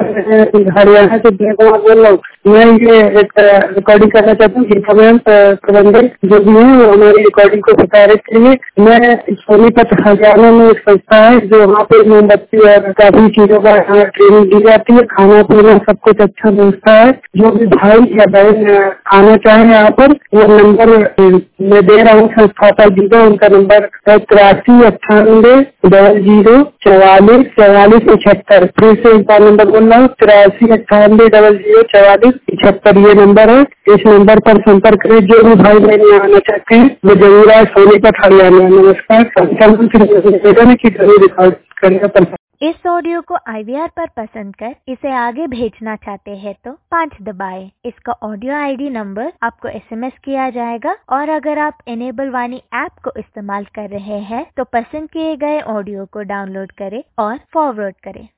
हरियाणा से विनय कुमार बोल रहा हूँ। मैं ये एक रिकॉर्डिंग करना चाहता हूँ। गीता मैम प्रबंधक जो भी है वो हमारी रिकॉर्डिंग को प्रसारित करिए। मैं सोनीपत हरियाणा में एक संस्था है जो वहाँ पे मोमबत्ती और काफी चीजों का ट्रेनिंग दी जाती है। खाना पीना सब कुछ अच्छा मिलता है। जो भी भाई या बहन आना चाहे यहाँ पर, वो नंबर मैं दे रहा हूँ संस्थापक जी को। उनका नंबर है 8398-444475। फिर से एक बार नंबर बोल रहा हूँ, 8398-004475। ये नंबर है। इस नंबर पर संपर्क करें। जो भी भाई बहन आना चाहते हैं वो जरूर आए। सोनीपत हरियाणा। नमस्कार। निवेदन है कि जरूर रिकॉर्ड करेगा। इस ऑडियो को IVR पर पसंद कर इसे आगे भेजना चाहते हैं तो 5 दबाएं। इसका ऑडियो ID नंबर आपको SMS किया जाएगा। और अगर आप इनेबल वाणी ऐप को इस्तेमाल कर रहे हैं तो पसंद किए गए ऑडियो को डाउनलोड करें और फॉरवर्ड करें।